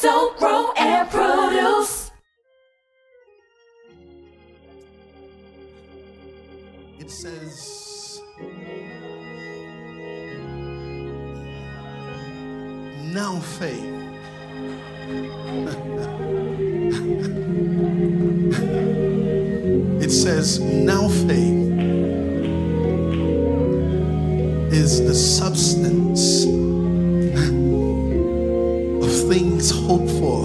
Sow, grow, and produce. It says, now faith. It says, now faith is the substance of things hoped for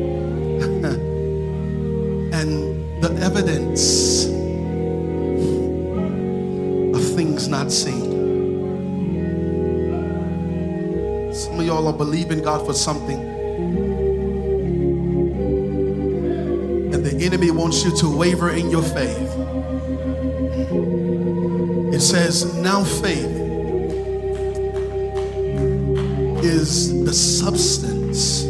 and the evidence of things not seen. Some of y'all are believing God for something, and the enemy wants you to waver in your faith. It says, now faith is the substance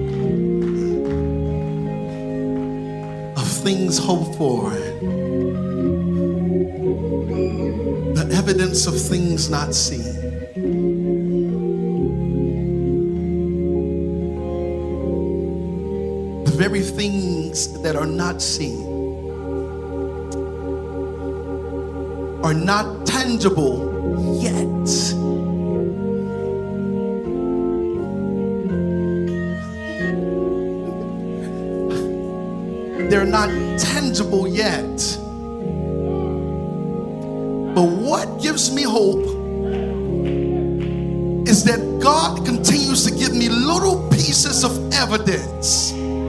of things hoped for, the evidence of things not seen. The very things that are not seen are not tangible yet. They're not tangible yet. But what gives me hope is that God continues to give me little pieces of evidence.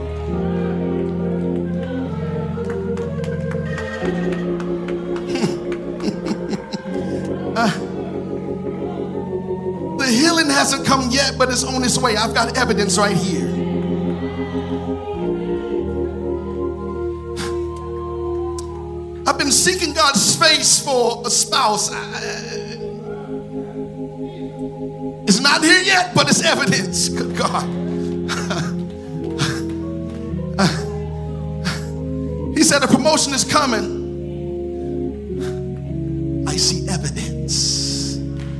The healing hasn't come yet, but it's on its way. I've got evidence right here. I've been seeking God's face for a spouse. It's not here yet, but it's evidence. Good God. He said a promotion is coming. I see evidence.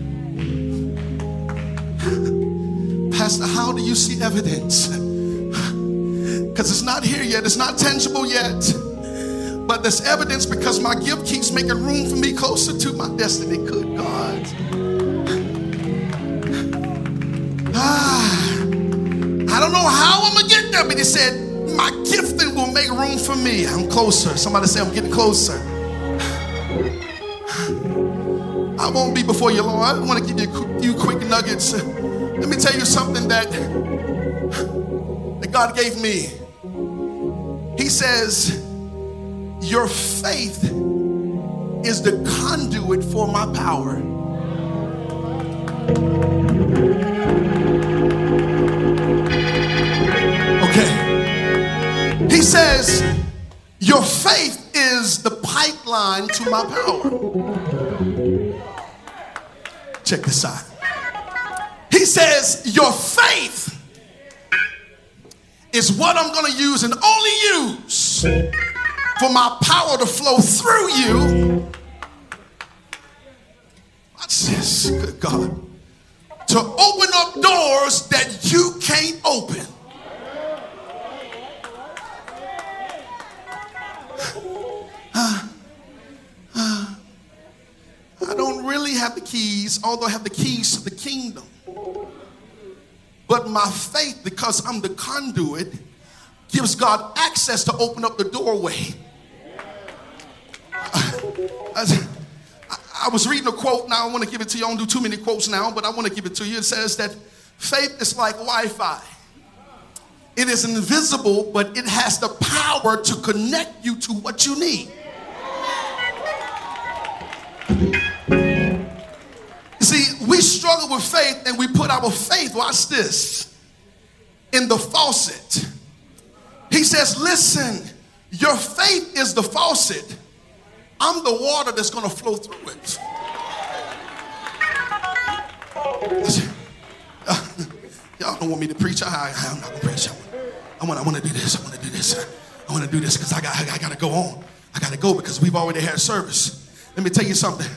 Pastor, how do you see evidence? Because it's not here yet. It's not tangible yet. But there's evidence because my gift keeps making room for me closer to my destiny. Good God. I don't know how I'm going to get there, but he said, my gifting will make room for me. I'm closer. Somebody say, I'm getting closer. I won't be before you long. I want to give you a few quick nuggets. Let me tell you something that God gave me. He says, your faith is the conduit for my power. Okay. He says, your faith is the pipeline to my power. Check this out. He says, your faith is what I'm going to use and only use for my power to flow through you. Watch this, good God. To open up doors that you can't open. I don't really have the keys, although I have the keys to the kingdom. But my faith, because I'm the conduit, gives God access to open up the doorway. I was reading a quote. Now I want to give it to you. I don't do too many quotes now, but I want to give it to you. It says that faith is like Wi-Fi. It is invisible, but it has the power to connect you to what you need. You see, we struggle with faith and we put our faith, watch this, in the faucet. He says, listen, your faith is the faucet. I'm the water that's going to flow through it. Y'all don't want me to preach. I'm not going to preach. I want to do this. I want to do this. I want to do this because I got to go on. I got to go because we've already had service. Let me tell you something.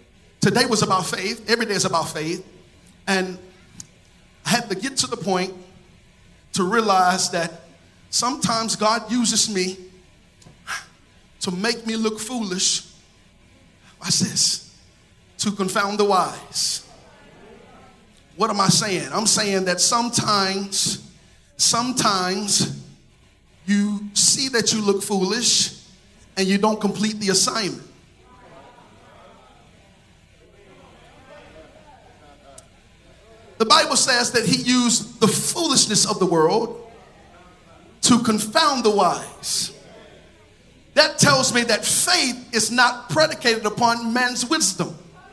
Today was about faith. Every day is about faith. And I had to get to the point to realize that sometimes God uses me to make me look foolish. Watch this. To confound the wise. What am I saying? I'm saying that sometimes you see that you look foolish and you don't complete the assignment. The Bible says that he used the foolishness of the world to confound the wise. That tells me that faith is not predicated upon man's wisdom.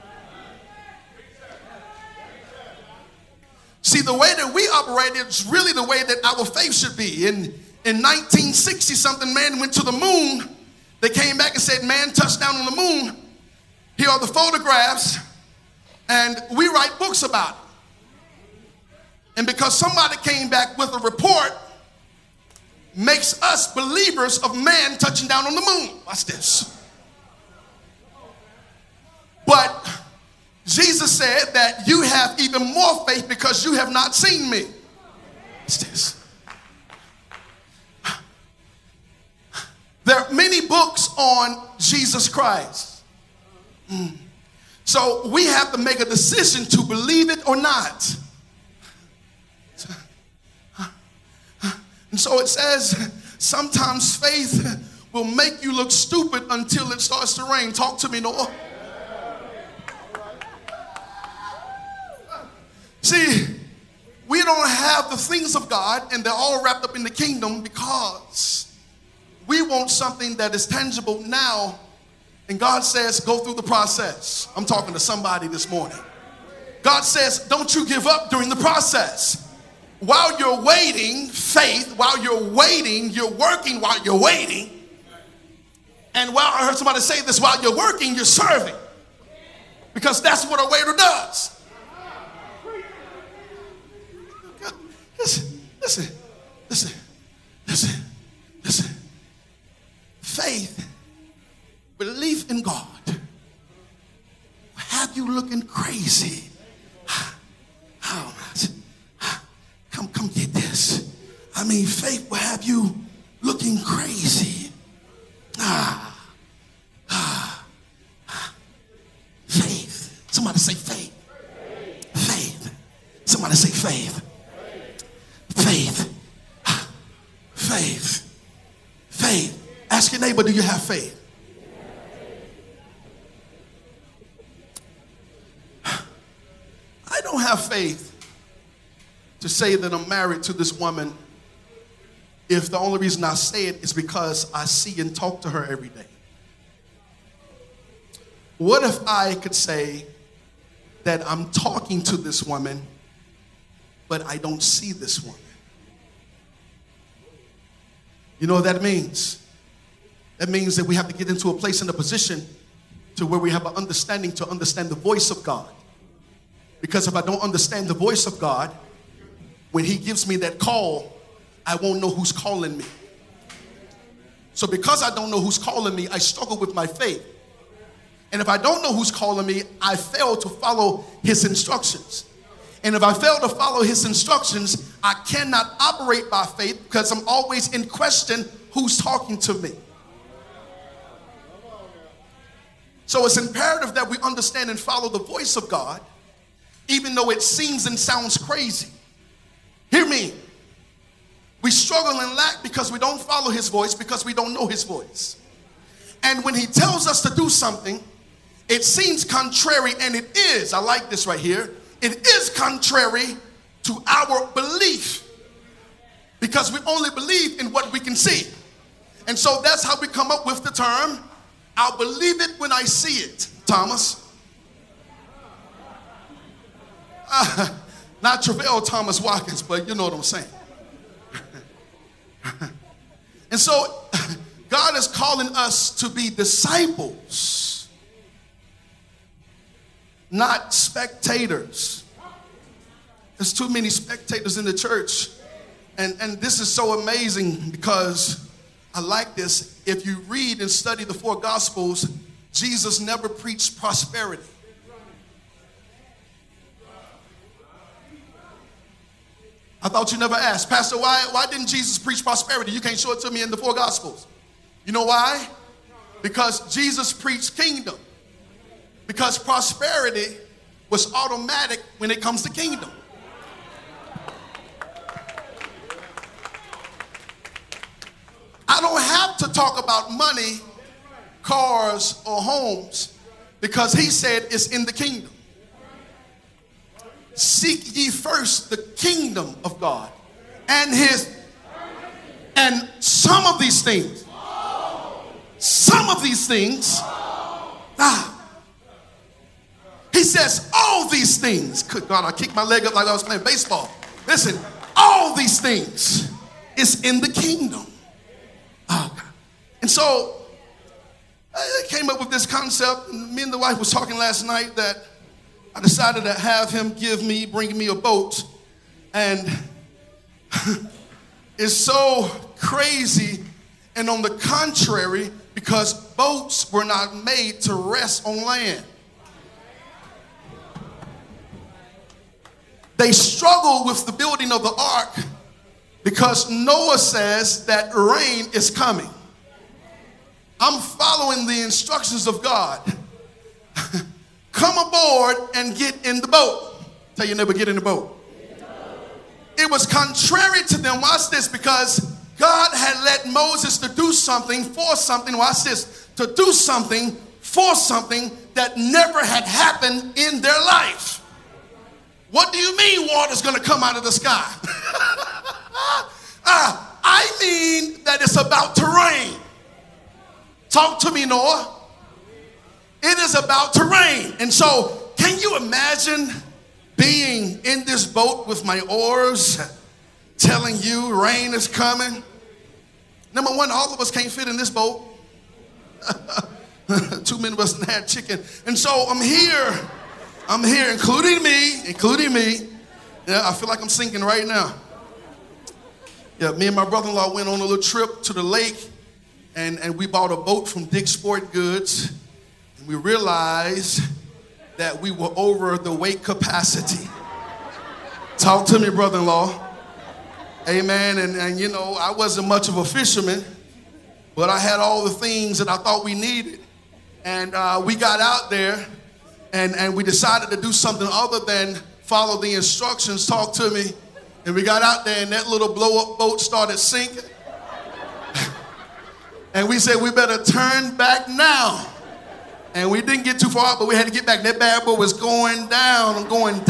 See, the way that we operate is really the way that our faith should be. In 1960, something, man went to the moon. They came back and said, man touched down on the moon. Here are the photographs, and we write books about it. And because somebody came back with a report, makes us believers of man touching down on the moon. Watch this. But Jesus said that you have even more faith because you have not seen me. Watch this. There are many books on Jesus Christ. So we have to make a decision to believe it or not. And so it says, sometimes faith will make you look stupid until it starts to rain. Talk to me, Noah. See, we don't have the things of God, and they're all wrapped up in the kingdom because we want something that is tangible now. And God says, go through the process. I'm talking to somebody this morning. God says, don't you give up during the process. While you're waiting, faith, while you're waiting, you're working while you're waiting. And while I heard somebody say this, while you're working, you're serving. Because that's what a waiter does. Listen. Faith, belief in God, have you looking crazy. Come get this. I mean, faith will have you looking crazy. Faith. Somebody say faith. Faith. Somebody say faith. Faith. Faith. Faith. Ask your neighbor, do you have faith? I don't have faith to say that I'm married to this woman if the only reason I say it is because I see and talk to her every day. What if I could say that I'm talking to this woman, but I don't see this woman? You know what that means? That means that we have to get into a place and a position to where we have an understanding to understand the voice of God. Because if I don't understand the voice of God, when he gives me that call, I won't know who's calling me. So because I don't know who's calling me, I struggle with my faith. And if I don't know who's calling me, I fail to follow his instructions. And if I fail to follow his instructions, I cannot operate by faith because I'm always in question who's talking to me. So it's imperative that we understand and follow the voice of God, even though it seems and sounds crazy. Hear me. We struggle and lack because we don't follow his voice, because we don't know his voice. And when he tells us to do something, it seems contrary, and it is. I like this right here. It is contrary to our belief because we only believe in what we can see. And so that's how we come up with the term, I'll believe it when I see it, Thomas. Not Travell Thomas Watkins, but you know what I'm saying. And so God is calling us to be disciples, not spectators. There's too many spectators in the church. And this is so amazing because I like this. If you read and study the four Gospels, Jesus never preached prosperity. I thought you never asked. Pastor, why didn't Jesus preach prosperity? You can't show it to me in the 4 Gospels. You know why? Because Jesus preached kingdom. Because prosperity was automatic when it comes to kingdom. I don't have to talk about money, cars, or homes because he said it's in the kingdom. Seek ye first the kingdom of God and some of these things, he says all these things. Good God, I kicked my leg up like I was playing baseball. Listen, all these things is in the kingdom. Oh, God. And so I came up with this concept. Me and the wife was talking last night that I decided to have him bring me a boat. And it's so crazy and on the contrary because boats were not made to rest on land. They struggle with the building of the ark because Noah says that rain is coming. I'm following the instructions of God. Come aboard and get in the boat. Tell your neighbor, get in the boat. It was contrary to them, watch this, because God had led Moses to do something for something, watch this, to do something for something that never had happened in their life. What do you mean water's going to come out of the sky? I mean that it's about to rain. Talk to me, Noah. It is about to rain. And so, can you imagine being in this boat with my oars, telling you rain is coming? Number one, all of us can't fit in this boat. Too many of us had chicken. And so I'm here, including me. Yeah, I feel like I'm sinking right now. Yeah, me and my brother-in-law went on a little trip to the lake, and we bought a boat from Dick's Sport Goods. And we realized that we were over the weight capacity. Talk to me, brother-in-law. Amen. And you know, I wasn't much of a fisherman, but I had all the things that I thought we needed. And we got out there, and we decided to do something other than follow the instructions. Talk to me. And we got out there, and that little blow-up boat started sinking. And we said, we better turn back now. And we didn't get too far, but we had to get back. That bad boy was going down.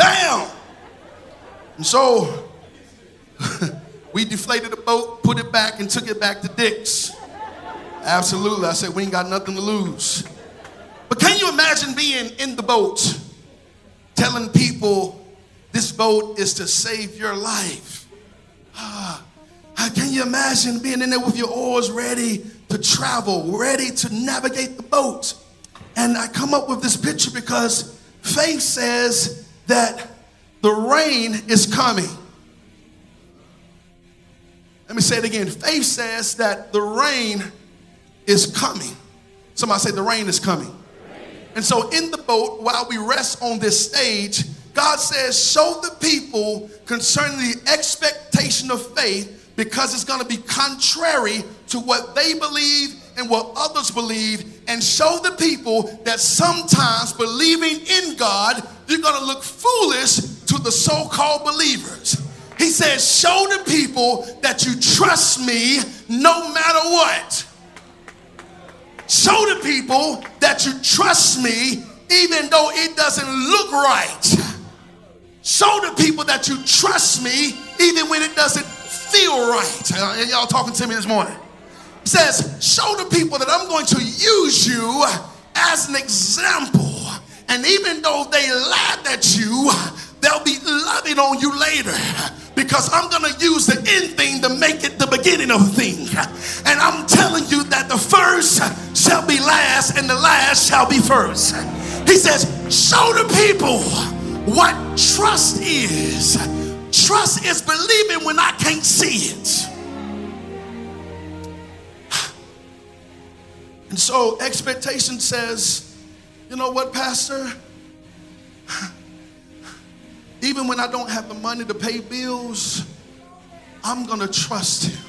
And so we deflated the boat, put it back, and took it back to Dick's. Absolutely. I said, we ain't got nothing to lose. But can you imagine being in the boat, telling people this boat is to save your life? Can you imagine being in there with your oars ready to travel, ready to navigate the boat? And I come up with this picture because faith says that the rain is coming. Let me say it again. Faith says that the rain is coming. Somebody say the rain is coming. And so in the boat, while we rest on this stage, God says, show the people concerning the expectation of faith, because it's going to be contrary to what they believe and what others believe, and show the people that sometimes believing in God, you're going to look foolish to the so-called believers. He says, show the people that you trust me no matter what. Show the people that you trust me even though it doesn't look right. Show the people that you trust me even when it doesn't feel right. Y'all talking to me this morning. He says, show the people that I'm going to use you as an example. And even though they laughed at you, they'll be loving on you later, because I'm going to use the end thing to make it the beginning of a thing. And I'm telling you that the first shall be last and the last shall be first. He says, show the people what trust is. Trust is believing when I can't see it. And so expectation says, you know what, Pastor? Even when I don't have the money to pay bills, I'm going to trust him.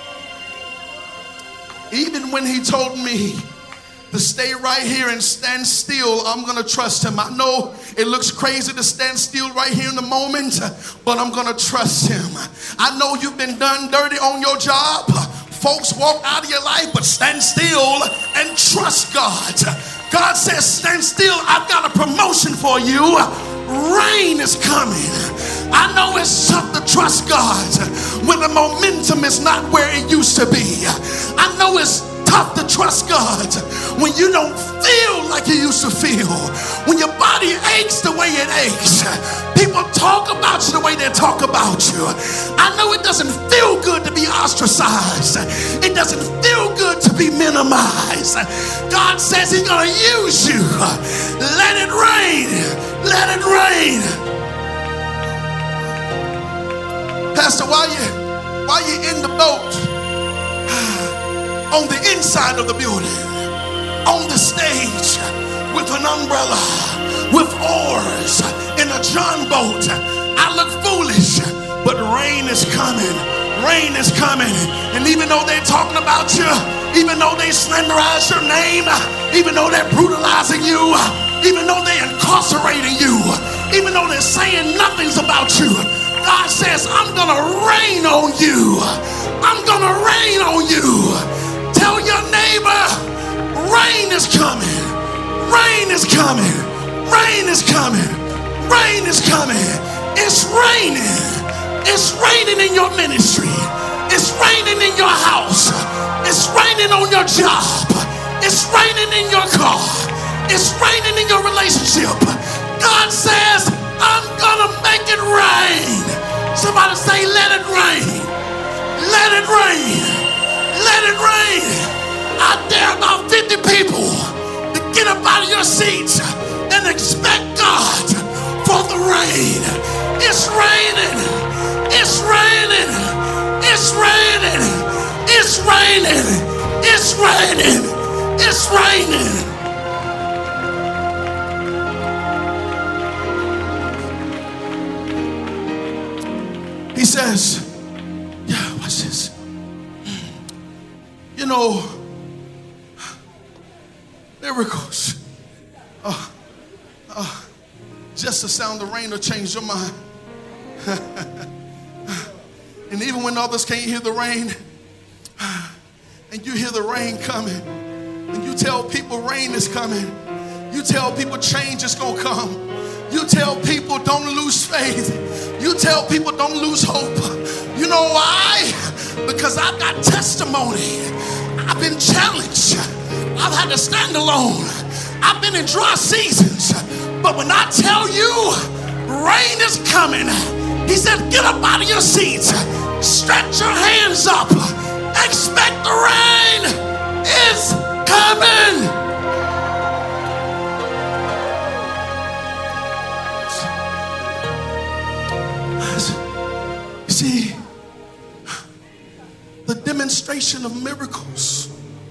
Even when he told me to stay right here and stand still, I'm going to trust him. I know it looks crazy to stand still right here in the moment, but I'm going to trust him. I know you've been done dirty on your job. Folks walk out of your life, but stand still and trust God. God says, stand still. I've got a promotion for you. Rain is coming. I know it's tough to trust God when the momentum is not where it used to be. I know it's tough to trust God when you don't feel like you used to feel, when your body aches the way it aches, people talk about you the way they talk about you. I know it doesn't feel good to be ostracized. It doesn't feel good to be minimized. God says he's gonna use you. Let it rain. Let it rain. Pastor, why you in the boat? On the inside of the building, on the stage, with an umbrella, with oars, in a John boat. I look foolish, but rain is coming. Rain is coming. And even though they're talking about you, even though they slanderize your name, even though they're brutalizing you, even though they're incarcerating you, even though they're saying nothing's about you, God says, I'm gonna rain on you. I'm gonna rain on you. Tell your neighbor, rain is coming. Rain is coming. Rain is coming. Rain is coming. It's raining. It's raining in your ministry. It's raining in your house. It's raining on your job. It's raining in your car. It's raining in your relationship. God says, I'm gonna make it rain. Somebody say, let it rain. Let it rain. Let it rain. I dare about 50 people to get up out of your seats and expect God for the rain. It's raining. It's raining. It's raining. It's raining. It's raining. It's raining. He says, yeah, watch this. You know, miracles. Just the sound of rain will change your mind. And even when others can't hear the rain, and you hear the rain coming, and you tell people rain is coming, you tell people change is gonna come, you tell people don't lose faith, you tell people don't lose hope. You know why? Because I've got testimony. I've been challenged. I've had to stand alone. I've been in dry seasons. But when I tell you rain is coming, he said, get up out of your seats. Stretch your hands up. Expect the rain is coming. See, the demonstration of miracles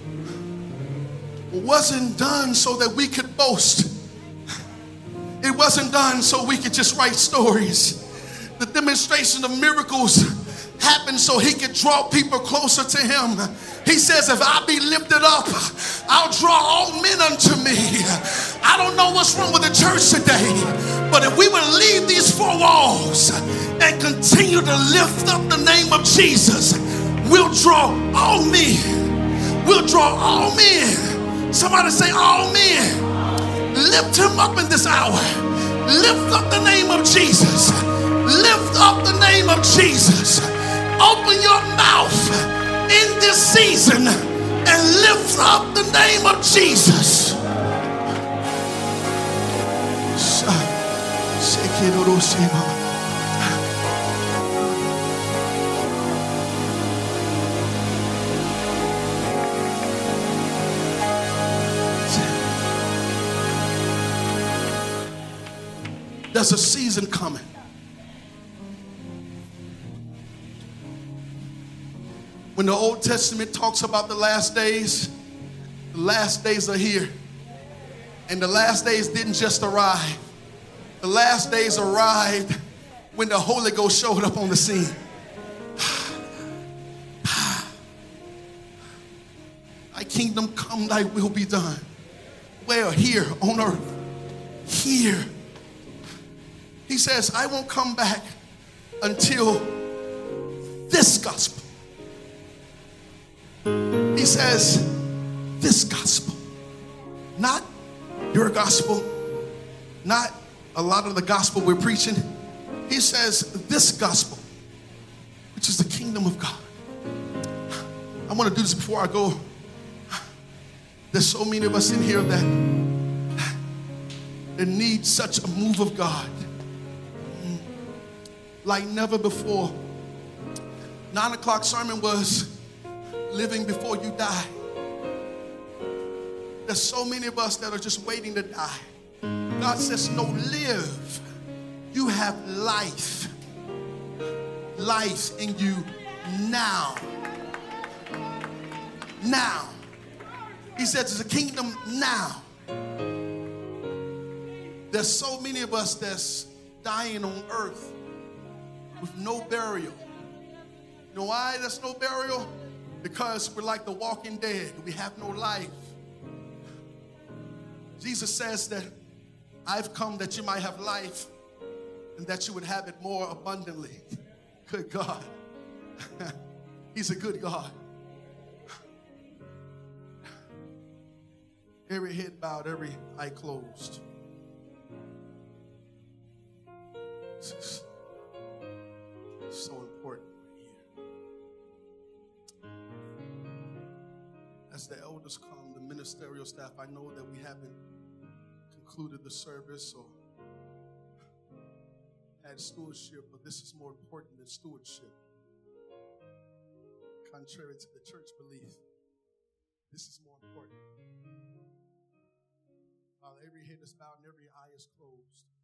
wasn't done so that we could boast. It wasn't done so we could just write stories. The demonstration of miracles happened so he could draw people closer to him. He says, if I be lifted up, I'll draw all men unto me. I don't know what's wrong with the church today, but if we would leave these four walls and continue to lift up the name of Jesus, we'll draw all men. We'll draw all men. Somebody say all men. Lift him up in this hour. Lift up the name of Jesus. Lift up the name of Jesus. Open your mouth in this season and lift up the name of Jesus. There's a season coming. When the Old Testament talks about the last days are here. And the last days didn't just arrive. The last days arrived when the Holy Ghost showed up on the scene. kingdom come, thy will be done. Where? Here on earth. Here. He says, I won't come back until this gospel. He says, this gospel. Not your gospel, not a lot of the gospel we're preaching. He says, this gospel, which is the kingdom of God. I want to do this before I go. There's so many of us in here that need such a move of God like never before. 9 o'clock sermon was living before you die. There's so many of us that are just waiting to die. God says, no, live. You have life. Life in you now. Now. He says it's a kingdom now. There's so many of us that's dying on earth with no burial. You know why there's no burial? Because we're like the walking dead. We have no life. Jesus says that I've come that you might have life and that you would have it more abundantly. Good God. He's a good God. Every head bowed, every eye closed. This is so important right here. As the elders come, the ministerial staff, I know that we haven't concluded the service or had stewardship, but this is more important than stewardship. Contrary to the church belief, this is more important. While every head is bowed and every eye is closed.